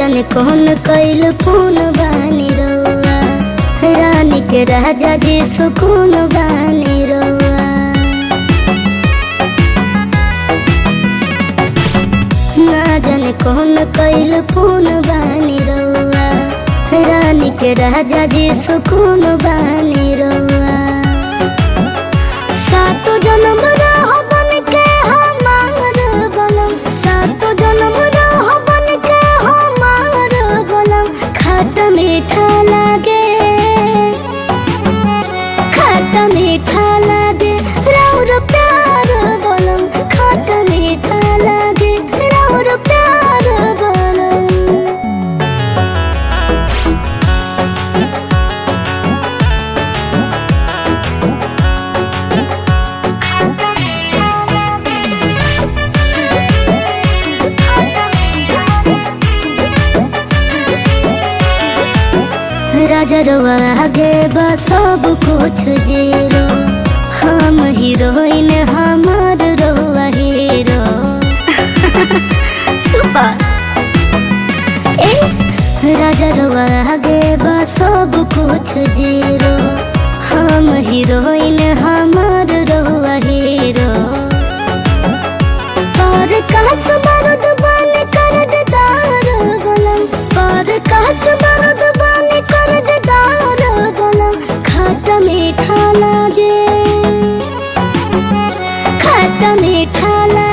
जाने कौन कैल कौन बानी रउआ, रानी के राजा जी सुकून बानी रउआ। ना जाने कौन कैल कौन बानी रउआ, रानी के राजा जी सुकून बानी रउआ। सातो जन्म रह बन के हमार बलम, सातो जन्म रह बन के हमार बलम। खट्टा मीठा लागे, खट्टा मीठा लागे राउर प्यार बलम, खट्टा मीठा लागे राउर प्यार बलम। राजा रउआ आगे बा सब कुछ जीरो, हम हीरोइन हमार रउआ हीरो। सुपर। राजा रउआ आगे बा सब कुछ जीरो, हम हीरोइन हमार रउआ हीरो। पर कास बारूद बन कर्जदार बलम, पर कास बारूद बन कर्जदार बलम। खट्टा मीठा लागे, खट्टा मीठा लागे